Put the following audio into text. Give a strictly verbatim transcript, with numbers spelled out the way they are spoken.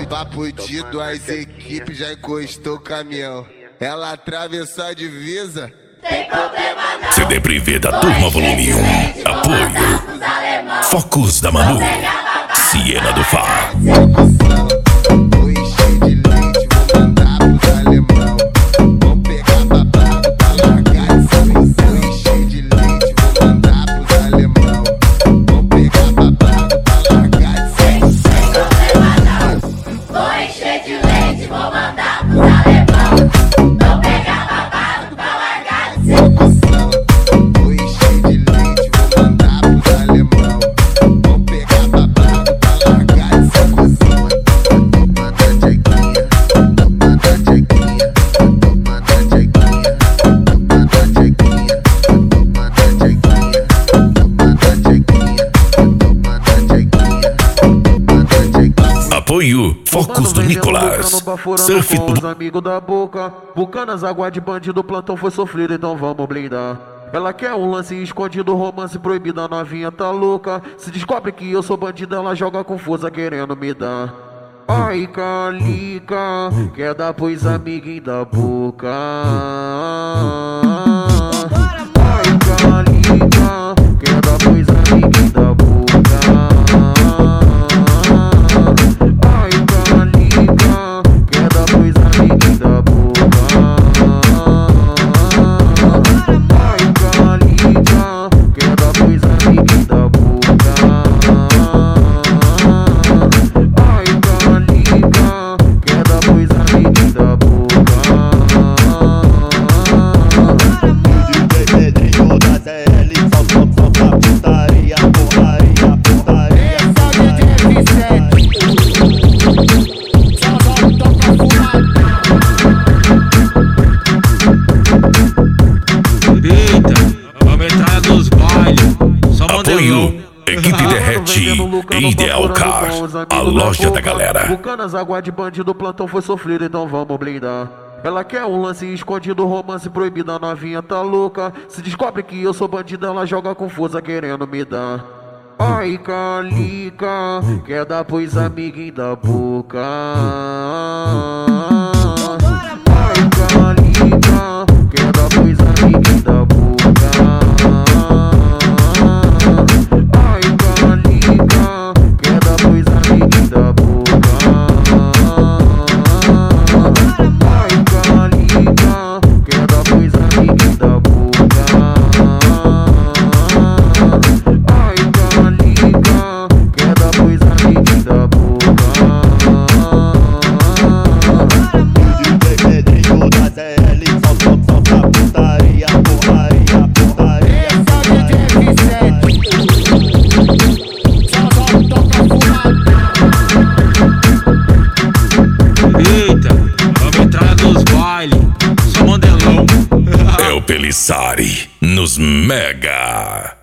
Papo de duas equipes já encostou o caminhão. Ela atravessou a divisa. Tem problema não. C D Privé da Turma Volume um. Apoio Focus da Manu, Siena do Fá. Oi, cheio de leite, vou mandar pros alemão. Vou pegar babado pra largar esse oi, cheio de leite, vou mandar pros alemão. Vou pegar babado pra largar esse Tem problema não. Oi, cheio de leite, vou mandar pros alemão. Vou pegar babado pra largar esse oi, cheio de leite, vou mandar pros alemão. Vou pegar babado pra largar esse cuzão. Toma na jequinha, toma na jequinha, toma na jequinha, toma na jequinha, toma na jequinha, toma na jequinha, toma na jequinha, toma na jequinha. Apoio Focus do Nicolas, Surf com os amigos da boca. Bucanas, água de bandido, plantão foi sofrido, então vamos blindar. Ela quer um lance escondido, romance proibido, a novinha tá louca. Se descobre que eu sou bandido, ela joga confusa querendo me dar. Ai, Calica, quer dar pros amiguinhos da boca. Ai, Calica, quer dar pros amiguinhos da boca. Ai, Calica, quer dar pros amiguinhos da boca. Ai, Calica, quer dar pros amiguinhos da boca. Ai, Calica, quer dar pros amiguinhos da boca. D J Pedrinho da Z L, só só só pra putaria, porraria, porraria. Esse é o D J Vicente. Só só toca fumada. Eita, a metralha dos bailes. Só modelão. Apoio Equipe Derrete e Ideal Car, a loja da galera. Bucanas, água de bandido, plantão foi sofrido, então vamos blindar. Ela quer um lance escondido, romance proibido, a novinha tá louca. Se descobre que eu sou bandido, ela joga confusa querendo me dar. Ai, Calica, quer dar pros amiguinhos da boca. Ai, Calica, quer dar pros amiguinhos da boca. Ai, Calica, quer dar pros amiguinhos da boca. Ai, Calica, quer dar pros amiguinhos da boca. Ai, Calica, quer dar pros amiguinhos da boca. D J Pedrinho da Z L, só só só pra putaria, porraria, porraria. Esse é o D J Vicente. Só só toca fumada. Eita, a metralha dos bailes. Só modelão. É o Pelissari nos Mega.